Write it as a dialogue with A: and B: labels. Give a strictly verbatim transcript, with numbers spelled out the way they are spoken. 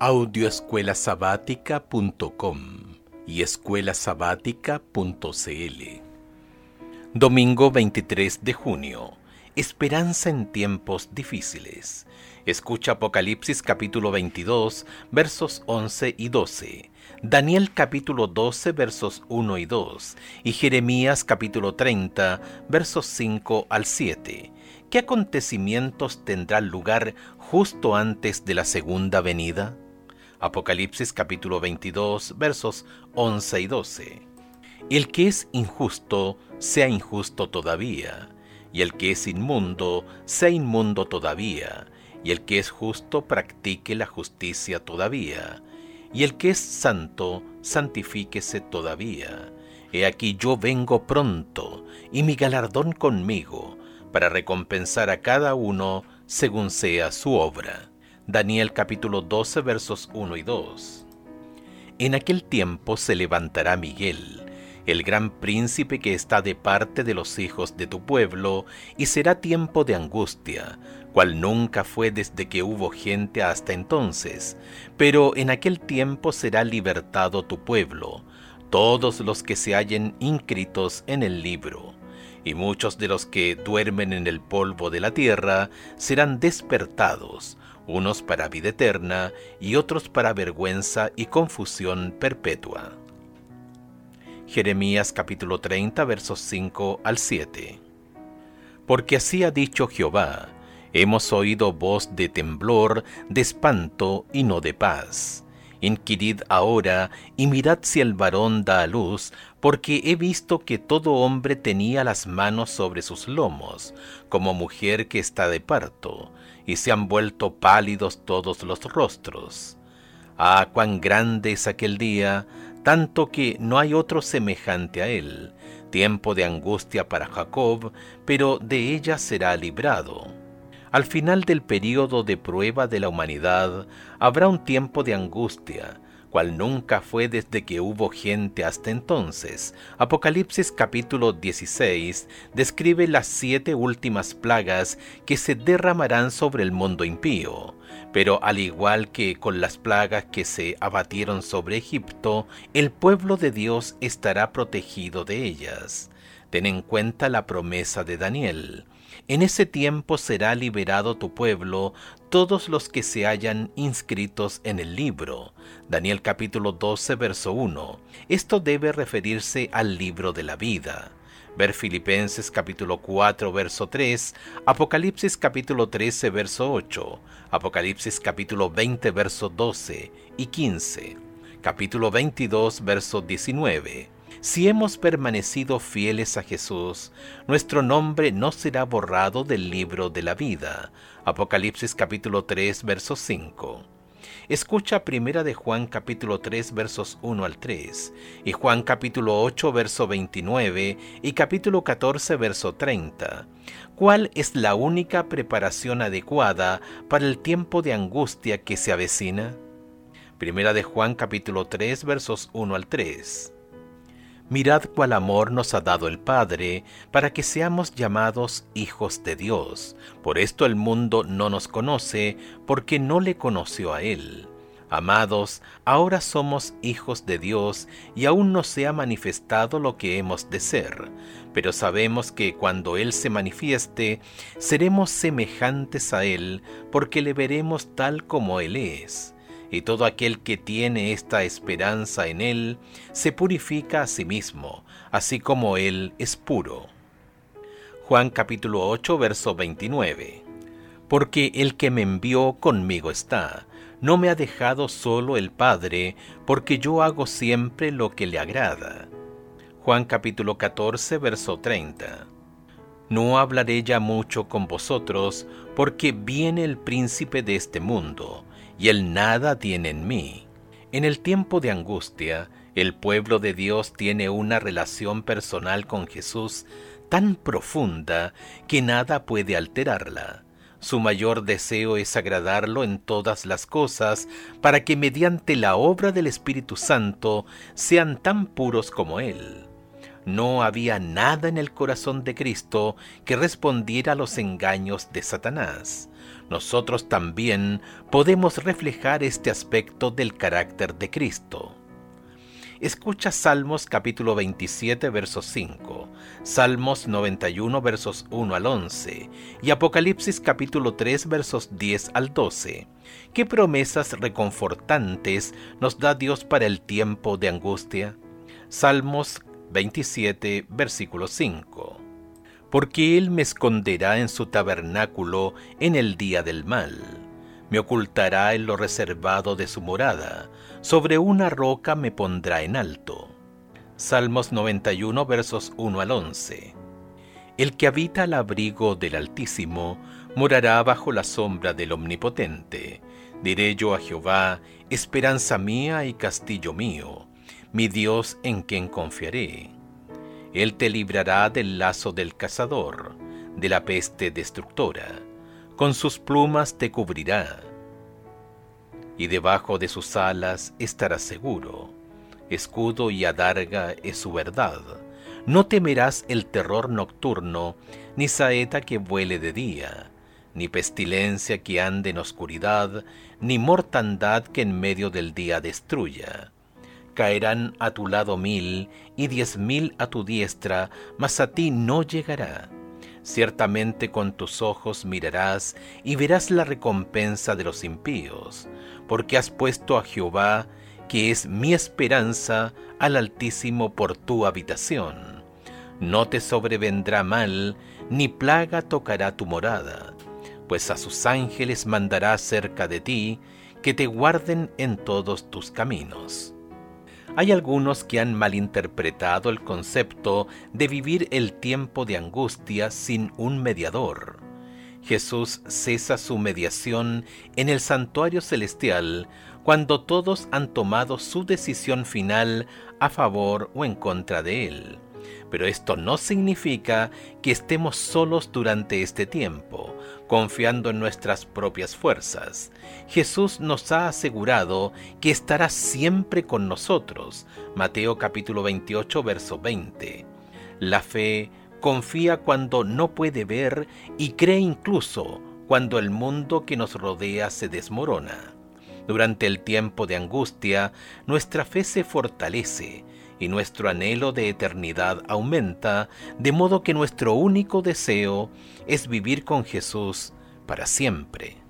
A: audio escuela sabática punto com y escuela sabática punto c l. Domingo veintitrés de junio. Esperanza en tiempos difíciles. Escucha Apocalipsis capítulo veintidós, versos once y doce. Daniel capítulo doce, versos uno y dos. Y Jeremías capítulo treinta, versos cinco al siete. ¿Qué acontecimientos tendrán lugar justo antes de la segunda venida? Apocalipsis capítulo veintidós, versos once y doce. El que es injusto, sea injusto todavía, y el que es inmundo, sea inmundo todavía, y el que es justo, practique la justicia todavía, y el que es santo, santifíquese todavía. He aquí yo vengo pronto, y mi galardón conmigo, para recompensar a cada uno según sea su obra. Daniel capítulo doce, versos uno y dos. En aquel tiempo se levantará Miguel, el gran príncipe que está de parte de los hijos de tu pueblo, y será tiempo de angustia, cual nunca fue desde que hubo gente hasta entonces. Pero en aquel tiempo será libertado tu pueblo, todos los que se hallen inscritos en el libro. Y muchos de los que duermen en el polvo de la tierra serán despertados, unos para vida eterna y otros para vergüenza y confusión perpetua. Jeremías capítulo treinta, versos cinco al siete. Porque así ha dicho Jehová: hemos oído voz de temblor, de espanto y no de paz. Inquirid ahora y mirad si el varón da a luz, porque he visto que todo hombre tenía las manos sobre sus lomos, como mujer que está de parto, y se han vuelto pálidos todos los rostros. Ah, cuán grande es aquel día, tanto que no hay otro semejante a él, tiempo de angustia para Jacob, pero de ella será librado. Al final del período de prueba de la humanidad, habrá un tiempo de angustia, cual nunca fue desde que hubo gente hasta entonces. Apocalipsis capítulo dieciséis describe las siete últimas plagas que se derramarán sobre el mundo impío. Pero al igual que con las plagas que se abatieron sobre Egipto, el pueblo de Dios estará protegido de ellas. Ten en cuenta la promesa de Daniel. En ese tiempo será liberado tu pueblo, todos los que se hayan inscritos en el libro. Daniel capítulo doce, verso uno. Esto debe referirse al libro de la vida. Ver Filipenses capítulo cuatro, verso tres, Apocalipsis capítulo trece, verso ocho, Apocalipsis capítulo veinte, verso doce y quince, capítulo veintidós, verso diecinueve. Si hemos permanecido fieles a Jesús, nuestro nombre no será borrado del libro de la vida. Apocalipsis capítulo tres, verso cinco. Escucha primera de Juan capítulo tres, versos uno al tres, y Juan capítulo ocho, verso veintinueve, y capítulo catorce, verso treinta. ¿Cuál es la única preparación adecuada para el tiempo de angustia que se avecina? Primera de Juan capítulo tres, versos uno al tres. Mirad cuál amor nos ha dado el Padre, para que seamos llamados hijos de Dios. Por esto el mundo no nos conoce, porque no le conoció a Él. Amados, ahora somos hijos de Dios, y aún no se ha manifestado lo que hemos de ser. Pero sabemos que cuando Él se manifieste, seremos semejantes a Él, porque le veremos tal como Él es. Y todo aquel que tiene esta esperanza en Él, se purifica a sí mismo, así como Él es puro. Juan capítulo ocho, verso veintinueve. Porque el que me envió conmigo está, no me ha dejado solo el Padre, porque yo hago siempre lo que le agrada. Juan capítulo catorce, verso treinta. No hablaré ya mucho con vosotros, porque viene el príncipe de este mundo, y él nada tiene en mí. En el tiempo de angustia, el pueblo de Dios tiene una relación personal con Jesús tan profunda que nada puede alterarla. Su mayor deseo es agradarlo en todas las cosas, para que mediante la obra del Espíritu Santo sean tan puros como Él. No había nada en el corazón de Cristo que respondiera a los engaños de Satanás. nosotros también podemos reflejar este aspecto del carácter de Cristo. Escucha Salmos capítulo veintisiete, verso cinco, Salmos noventa y uno, versos uno al once, y Apocalipsis capítulo tres, versos diez al doce. ¿Qué promesas reconfortantes nos da Dios para el tiempo de angustia? Salmos veintisiete, versículo cinco. Porque Él me esconderá en su tabernáculo en el día del mal. Me ocultará en lo reservado de su morada. Sobre una roca me pondrá en alto. Salmos noventa y uno, versos uno al once. El que habita al abrigo del Altísimo morará bajo la sombra del Omnipotente. Diré yo a Jehová, esperanza mía y castillo mío, mi Dios en quien confiaré. Él te librará del lazo del cazador, de la peste destructora. Con sus plumas te cubrirá, y debajo de sus alas estarás seguro. Escudo y adarga es su verdad. No temerás el terror nocturno, ni saeta que vuele de día, ni pestilencia que ande en oscuridad, ni mortandad que en medio del día destruya. Caerán a tu lado mil y diez mil a tu diestra, mas a ti no llegará. Ciertamente con tus ojos mirarás y verás la recompensa de los impíos, porque has puesto a Jehová, que es mi esperanza, al Altísimo por tu habitación. No te sobrevendrá mal, ni plaga tocará tu morada, pues a sus ángeles mandará cerca de ti, que te guarden en todos tus caminos. Hay algunos que han malinterpretado el concepto de vivir el tiempo de angustia sin un mediador. Jesús cesa su mediación en el santuario celestial cuando todos han tomado su decisión final a favor o en contra de él. Pero esto no significa que estemos solos durante este tiempo, confiando en nuestras propias fuerzas. Jesús nos ha asegurado que estará siempre con nosotros. Mateo capítulo veintiocho, verso veinte. La fe confía cuando no puede ver y cree incluso cuando el mundo que nos rodea se desmorona. Durante el tiempo de angustia, nuestra fe se fortalece y nuestro anhelo de eternidad aumenta, de modo que nuestro único deseo es vivir con Jesús para siempre.